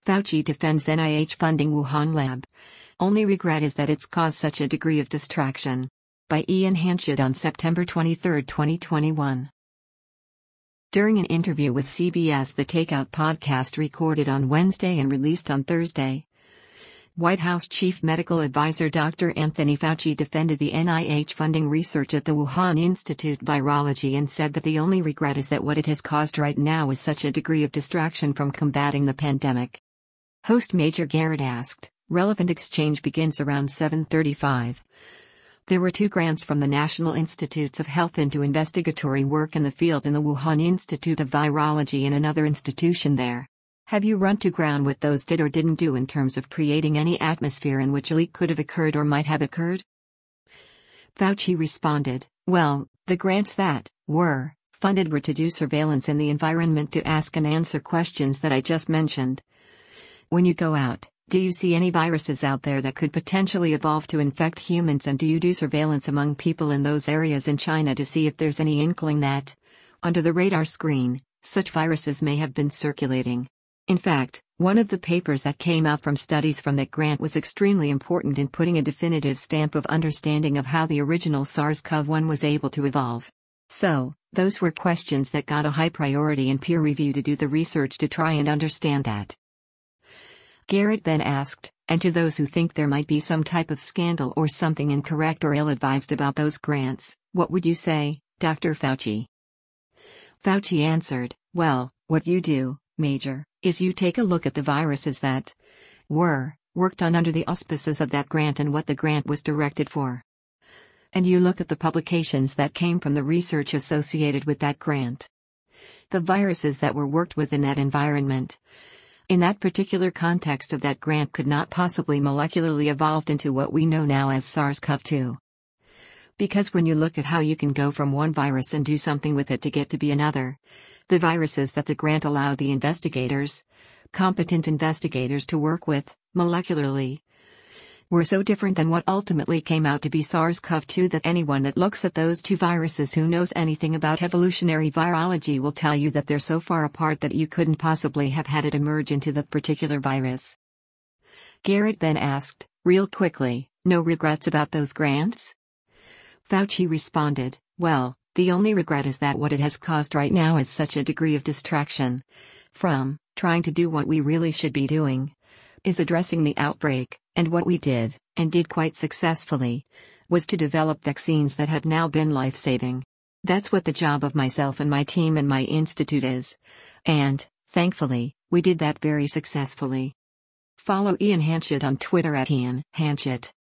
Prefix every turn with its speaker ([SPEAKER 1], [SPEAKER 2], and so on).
[SPEAKER 1] Fauci defends NIH funding Wuhan lab. Only regret is that it's caused such a degree of distraction. By Ian Hanchett on September 23, 2021. During an interview with CBS The Takeout podcast recorded on Wednesday and released on Thursday, White House Chief Medical Advisor Dr. Anthony Fauci defended the NIH funding research at the Wuhan Institute Virology and said that the only regret is that what it has caused right now is such a degree of distraction from combating the pandemic. Host Major Garrett asked, relevant exchange begins around 7:35. There were 2 grants from the National Institutes of Health into investigatory work in the field in the Wuhan Institute of Virology and another institution there. Have you run to ground what those did or didn't do in terms of creating any atmosphere in which a leak could have occurred or might have occurred? Fauci responded, well, the grants that were funded were to do surveillance in the environment to ask and answer questions that I just mentioned. When you go out, do you see any viruses out there that could potentially evolve to infect humans, and do you do surveillance among people in those areas in China to see if there's any inkling that, under the radar screen, such viruses may have been circulating? In fact, one of the papers that came out from studies from that grant was extremely important in putting a definitive stamp of understanding of how the original SARS-CoV-1 was able to evolve. So, those were questions that got a high priority in peer review to do the research to try and understand that. Garrett then asked, and to those who think there might be some type of scandal or something incorrect or ill-advised about those grants, what would you say, Dr. Fauci? Fauci answered, well, what you do, Major, is you take a look at the viruses that were worked on under the auspices of that grant and what the grant was directed for. And you look at the publications that came from the research associated with that grant. The viruses that were worked with in that environment, in that particular context of that grant, could not possibly molecularly evolved into what we know now as SARS-CoV-2. Because when you look at how you can go from one virus and do something with it to get to be another, the viruses that the grant allowed the investigators, competent investigators, to work with, molecularly, were so different than what ultimately came out to be SARS-CoV-2 that anyone that looks at those 2 viruses who knows anything about evolutionary virology will tell you that they're so far apart that you couldn't possibly have had it emerge into that particular virus. Garrett then asked, real quickly, no regrets about those grants? Fauci responded, well, the only regret is that what it has caused right now is such a degree of distraction from trying to do what we really should be doing, is addressing the outbreak, and what we did, and did quite successfully, was to develop vaccines that have now been life-saving. That's what the job of myself and my team and my institute is. And, thankfully, we did that very successfully. Follow Ian Hanchett on Twitter at Ian Hanchett.